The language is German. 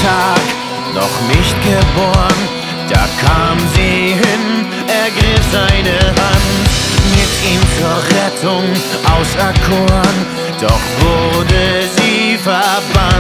Tag noch nicht geboren. Da kam sie hin, ergriff seine Hand, mit ihm zur Rettung auserkoren, doch wurde sie verbannt.